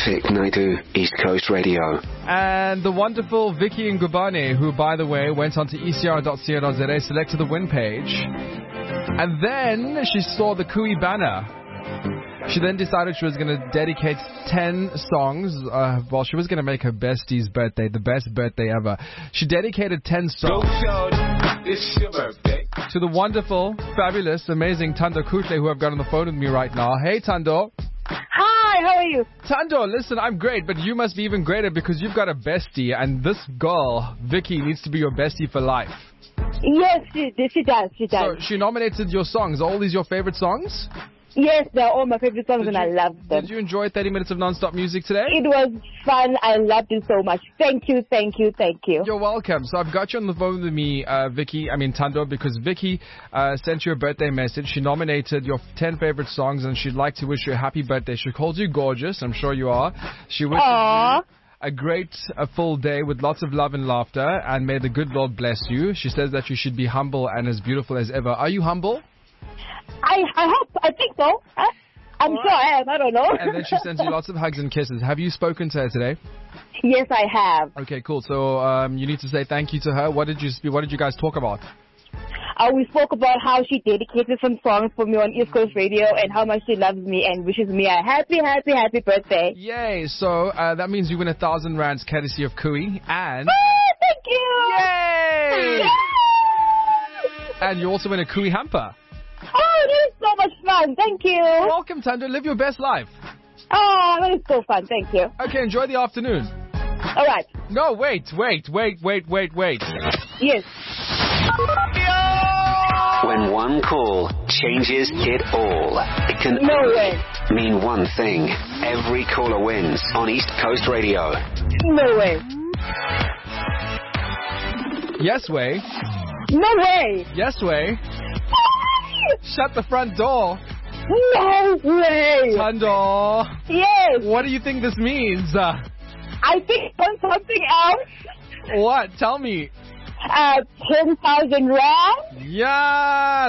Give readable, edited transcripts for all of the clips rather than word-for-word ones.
Vic Naidu, East Coast Radio. And the wonderful Vicky Ngubane, who, by the way, went onto ecr.co.za, selected the win page. And then she saw the Kui banner. She then decided she was going to dedicate 10 songs. She was going to make her bestie's birthday, the best birthday ever. She dedicated 10 songs it's your birthday to the wonderful, fabulous, amazing Tando Kutle, who I've got on the phone with me right now. Hey, Tando. Hi, how are you? Tando, listen, I'm great, but you must be even greater because you've got a bestie, and this girl, Vicky, needs to be your bestie for life. Yes, she does. So she nominated your songs. Are all these your favorite songs? Yes, they're all my favorite songs and I love them. Did you enjoy 30 minutes of non-stop music today? It was fun. I loved it so much. Thank you. You're welcome. So I've got you on the phone with me, Tando, because Vicky sent you a birthday message. She nominated your 10 favorite songs and she'd like to wish you a happy birthday. She calls you gorgeous. I'm sure you are. She wishes you a great full day with lots of love and laughter, and may the good Lord bless you. She says that you should be humble and as beautiful as ever. Are you humble? I think so. I'm sure I am. I don't know. And then she sends you lots of hugs and kisses. Have you spoken to her today? Yes, I have. Okay, cool. So you need to say thank you to her. What did you guys talk about? We spoke about how she dedicated some songs for me on East Coast Radio and how much she loves me and wishes me a happy birthday. Yay! So that means you win 1,000 rands courtesy of Kui and... Thank you! Yay! And you also win a Kui hamper. Oh, that is so much fun. Thank you. Welcome, Tando. Live your best life. Oh, that is so fun. Thank you. Okay, enjoy the afternoon. All right. No, wait. Yes. When one call changes it all, it can only mean one thing. Every caller wins on East Coast Radio. No way. Yes, way. No way. Yes, way. Shut the front door. No way. Tando. Yes. What do you think this means? I think on something else. What? Tell me. 10,000 rand. Yes.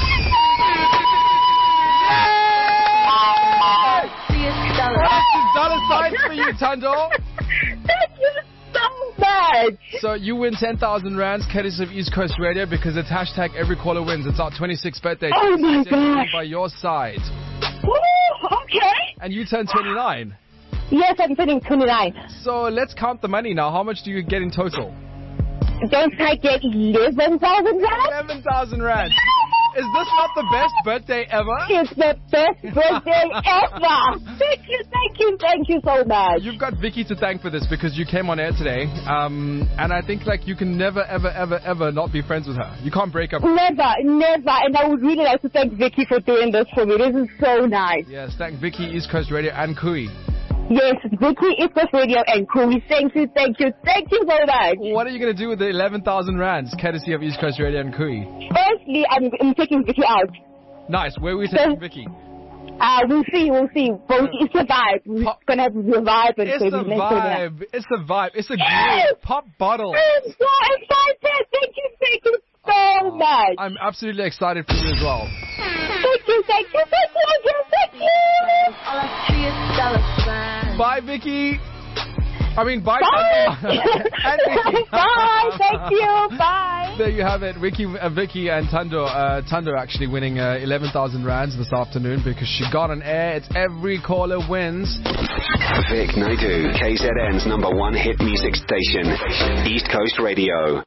Dollar signs for you, Tando. Thank you so much. So you win 10,000 rands courtesy of East Coast Radio because it's hashtag every caller wins. It's our 26th birthday. Oh my gosh. By your side. Ooh, okay. And you turn 29. Yes, I'm turning 29. So let's count the money now. How much do you get in total? Don't I get 11,000 rand? 11,000 rand. Is this not the best birthday ever? It's the best birthday ever. Thank you so much. You've got Vicky to thank for this because you came on air today. And I think you can never, ever not be friends with her. You can't break up. Never. And I would really like to thank Vicky for doing this for me. This is so nice. Yes, thank Vicky, East Coast Radio, and Kui. Yes, Vicky, East Coast Radio, and Kui. Thank you so much. What are you going to do with the 11,000 rands, courtesy of East Coast Radio and Kui? Firstly, I'm taking Vicky out. Nice. Where are we taking Vicky? We'll see. But it's a vibe. We're going to have a vibe. It's a vibe. It's a great pop bottle. I'm so excited. Thank you so much. I'm absolutely excited for you as well. Thank you. Bye, Vicky. Bye. And Vicky. Bye. Thank you. Bye. There you have it. Vicky and Tando. Tando actually winning 11,000 rands this afternoon because she got on air. It's every caller wins. Vic Naidu, KZN's #1 hit music station, East Coast Radio.